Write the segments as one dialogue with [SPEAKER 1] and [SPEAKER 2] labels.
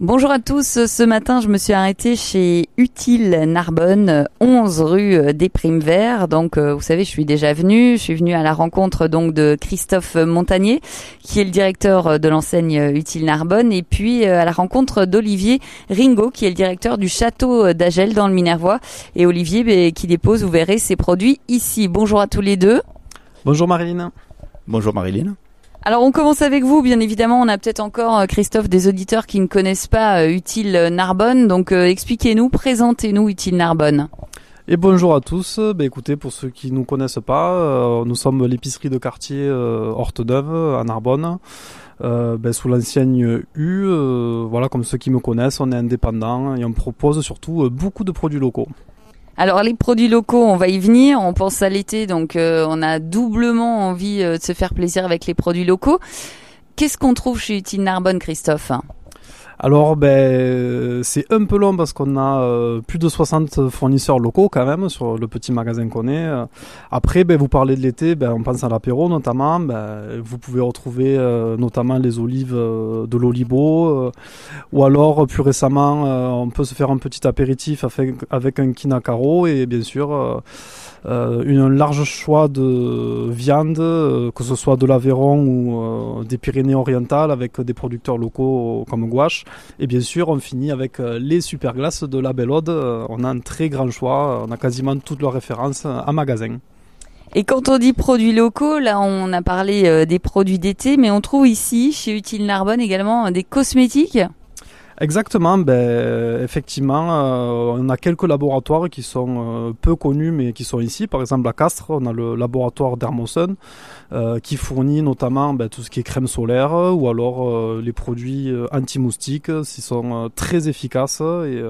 [SPEAKER 1] Bonjour à tous, ce matin je me suis arrêtée chez Utile Narbonne, 11 rue des Primes Verts. Donc vous savez, je suis venue à la rencontre donc de Christophe Montagnier, qui est le directeur de l'enseigne Utile Narbonne, et puis à la rencontre d'Olivier Ringot, qui est le directeur du château d'Agel dans le Minervois. Et Olivier qui dépose, vous verrez, ses produits ici. Bonjour à tous les deux.
[SPEAKER 2] Bonjour Marilyn.
[SPEAKER 3] Bonjour Marilyn.
[SPEAKER 1] Alors on commence avec vous, bien évidemment. On a peut-être encore, Christophe, des auditeurs qui ne connaissent pas Utile Narbonne. Donc expliquez-nous, présentez-nous Utile Narbonne.
[SPEAKER 2] Et bonjour à tous. Écoutez, pour ceux qui ne nous connaissent pas, nous sommes l'épicerie de quartier Horteneuve à Narbonne, sous l'enseigne U. Voilà, comme ceux qui me connaissent, on est indépendant et on propose surtout beaucoup de produits locaux.
[SPEAKER 1] Alors les produits locaux, on va y venir, on pense à l'été, donc on a doublement envie de se faire plaisir avec les produits locaux. Qu'est-ce qu'on trouve chez Utile Narbonne, Christophe ?
[SPEAKER 2] Alors c'est un peu long parce qu'on a plus de 60 fournisseurs locaux quand même sur le petit magasin qu'on est. Après, vous parlez de l'été, on pense à l'apéro notamment. Vous pouvez retrouver notamment les olives de l'Olibo, ou alors plus récemment on peut se faire un petit apéritif avec un kinakaro et bien sûr un large choix de viande, que ce soit de l'Aveyron ou des Pyrénées-Orientales, avec des producteurs locaux comme Gouache. Et bien sûr, on finit avec les super glaces de la Belle Aude. On a un très grand choix, on a quasiment toutes leurs références en magasin.
[SPEAKER 1] Et quand on dit produits locaux, là on a parlé des produits d'été, mais on trouve ici, chez Utile Narbonne, également des cosmétiques.
[SPEAKER 2] Exactement, effectivement, on a quelques laboratoires qui sont peu connus mais qui sont ici. Par exemple à Castres, on a le laboratoire Dermosun qui fournit notamment tout ce qui est crème solaire ou alors les produits anti-moustiques, ils sont très efficaces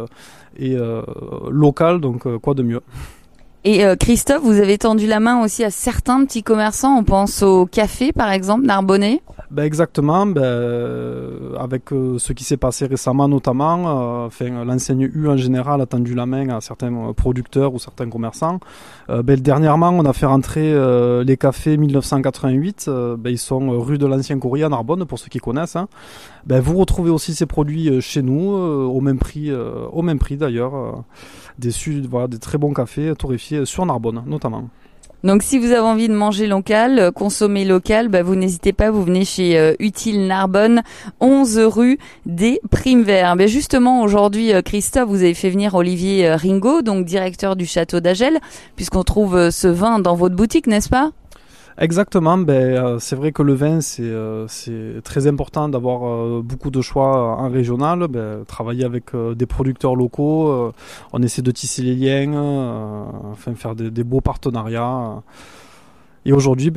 [SPEAKER 2] et local, donc quoi de mieux.
[SPEAKER 1] Et Christophe, vous avez tendu la main aussi à certains petits commerçants, on pense au café par exemple, narbonnais.
[SPEAKER 2] Exactement, avec ce qui s'est passé récemment notamment, l'enseigne U en général a tendu la main à certains producteurs ou certains commerçants. Dernièrement, on a fait rentrer les cafés 1988, ils sont rue de l'Ancien Courrier à Narbonne pour ceux qui connaissent. Vous retrouvez aussi ces produits chez nous au même prix d'ailleurs, des très bons cafés torréfiés sur Narbonne notamment.
[SPEAKER 1] Donc si vous avez envie de manger local, consommer local, vous n'hésitez pas, vous venez chez Utile Narbonne, 11 rue des Primes Verts. Justement aujourd'hui, Christophe, vous avez fait venir Olivier Ringot, donc directeur du château d'Agel, puisqu'on trouve ce vin dans votre boutique, n'est-ce pas ?
[SPEAKER 2] Exactement, c'est vrai que le vin c'est très important d'avoir beaucoup de choix en régional, travailler avec des producteurs locaux, on essaie de tisser les liens, faire des beaux partenariats. Et aujourd'hui,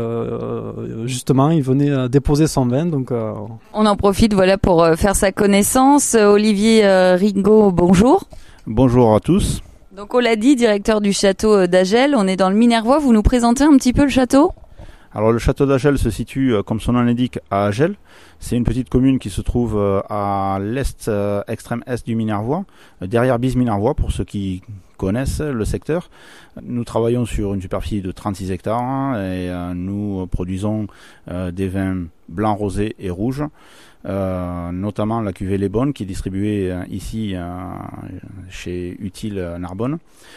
[SPEAKER 2] justement, il venait déposer son vin, donc
[SPEAKER 1] on en profite pour faire sa connaissance. Olivier Ringot, bonjour.
[SPEAKER 3] Bonjour à tous.
[SPEAKER 1] Donc on l'a dit, directeur du château d'Agel, on est dans le Minervois, vous nous présentez un petit peu le château ?
[SPEAKER 3] Alors le château d'Agel se situe, comme son nom l'indique, à Agel. C'est une petite commune qui se trouve à l'est, extrême est du Minervois, derrière Bise-Minervois pour ceux qui connaissent le secteur. Nous travaillons sur une superficie de 36 hectares et nous produisons des vins blancs, rosés et rouges. Notamment la cuvée Les Bonnes qui est distribuée ici chez Utile Narbonne.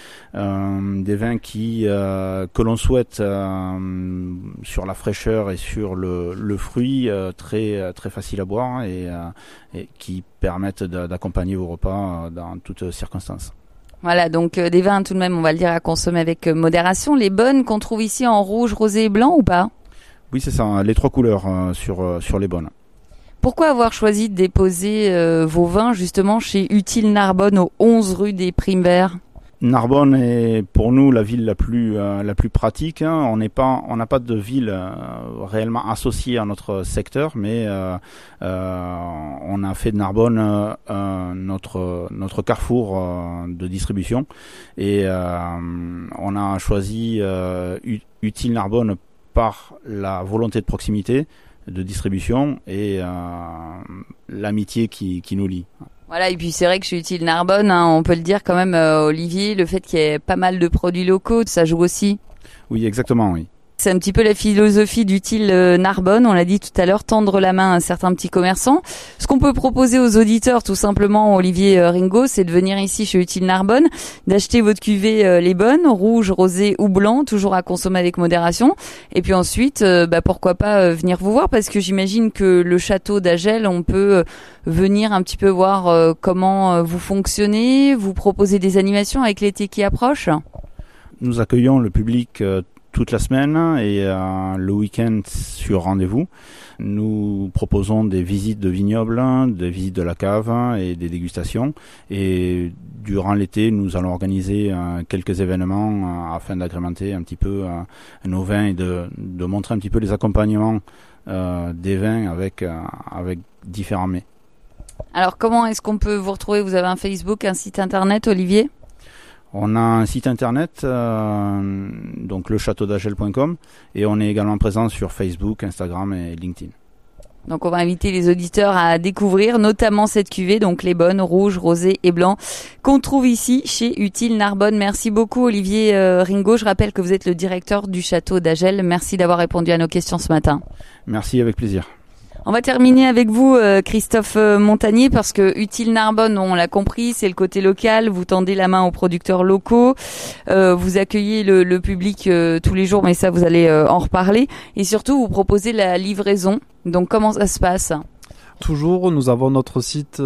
[SPEAKER 3] Des vins que l'on souhaite sur la fraîcheur et sur le fruit très très facile à boire et qui permettent d'accompagner vos repas dans toutes circonstances.
[SPEAKER 1] Voilà, donc des vins tout de même, on va le dire, à consommer avec modération. Les Bonnes qu'on trouve ici en rouge, rosé et blanc ou pas ?
[SPEAKER 3] Oui, c'est ça, les trois couleurs sur Les Bonnes.
[SPEAKER 1] Pourquoi avoir choisi de déposer vos vins justement chez Utile Narbonne aux 11 rue des Primes Verts ?
[SPEAKER 3] Narbonne est pour nous la ville la plus pratique. On n'a pas de ville réellement associée à notre secteur, mais on a fait de Narbonne notre carrefour de distribution et on a choisi Utile Narbonne par la volonté de proximité, de distribution et l'amitié qui nous lie.
[SPEAKER 1] Voilà, et puis c'est vrai que chez Utile Narbonne, on peut le dire quand même, Olivier, le fait qu'il y ait pas mal de produits locaux, ça joue aussi.
[SPEAKER 3] Oui, exactement, oui.
[SPEAKER 1] C'est un petit peu la philosophie d'Utile Narbonne, on l'a dit tout à l'heure, tendre la main à certains petits commerçants. Ce qu'on peut proposer aux auditeurs, tout simplement, Olivier Ringot, c'est de venir ici chez Utile Narbonne, d'acheter votre cuvée les bonnes, rouge, rosé ou blanc, toujours à consommer avec modération. Et puis ensuite, pourquoi pas venir vous voir, parce que j'imagine que le château d'Agel, on peut venir un petit peu voir comment vous fonctionnez, vous proposez des animations avec l'été qui approche.
[SPEAKER 3] Nous accueillons le public toute la semaine et le week-end sur rendez-vous. Nous proposons des visites de vignobles, des visites de la cave et des dégustations. Et durant l'été, nous allons organiser quelques événements afin d'agrémenter un petit peu nos vins et de montrer un petit peu les accompagnements des vins avec différents mets.
[SPEAKER 1] Alors comment est-ce qu'on peut vous retrouver ? Vous avez un Facebook, un site internet, Olivier ?
[SPEAKER 3] On a un site internet, donc lechâteaudagel.com, et on est également présent sur Facebook, Instagram et LinkedIn.
[SPEAKER 1] Donc on va inviter les auditeurs à découvrir notamment cette cuvée, donc les bonnes, rouge, rosé et blanc, qu'on trouve ici chez Utile Narbonne. Merci beaucoup Olivier Ringot. Je rappelle que vous êtes le directeur du château d'Agel. Merci d'avoir répondu à nos questions ce matin.
[SPEAKER 3] Merci, avec plaisir.
[SPEAKER 1] On va terminer avec vous, Christophe Montagnier, parce que Utile Narbonne, on l'a compris, c'est le côté local. Vous tendez la main aux producteurs locaux, vous accueillez le public tous les jours, mais ça, vous allez en reparler. Et surtout, vous proposez la livraison. Donc, comment ça se passe ?
[SPEAKER 2] Toujours, nous avons notre site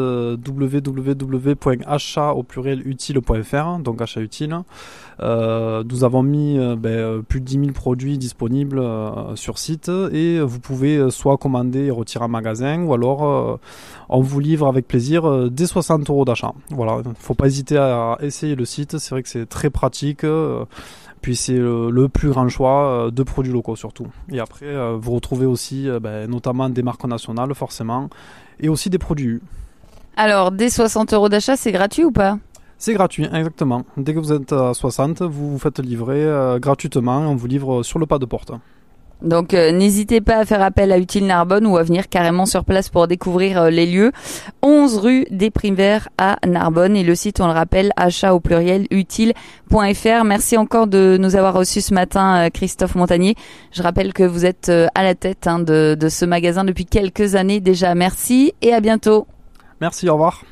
[SPEAKER 2] www.achat.utile.fr, donc achat utile. Nous avons mis plus de 10 000 produits disponibles sur site et vous pouvez soit commander et retirer en magasin ou alors on vous livre avec plaisir dès 60 € d'achat. Voilà, faut pas hésiter à essayer le site, c'est vrai que c'est très pratique. Puis c'est le plus grand choix de produits locaux surtout. Et après, vous retrouvez aussi notamment des marques nationales forcément, et aussi des produits. Alors, dès 60 € d'achat, c'est gratuit ou pas ? C'est gratuit, exactement. Dès que vous êtes à 60, vous vous faites livrer gratuitement, on vous livre sur le pas de porte.
[SPEAKER 1] Donc n'hésitez pas à faire appel à Utile Narbonne ou à venir carrément sur place pour découvrir les lieux. 11 rue des Primes Verts à Narbonne et le site, on le rappelle, achat@utile.fr. Merci encore de nous avoir reçus ce matin, Christophe Montagnier. Je rappelle que vous êtes à la tête de ce magasin depuis quelques années déjà. Merci et à bientôt.
[SPEAKER 2] Merci, au revoir.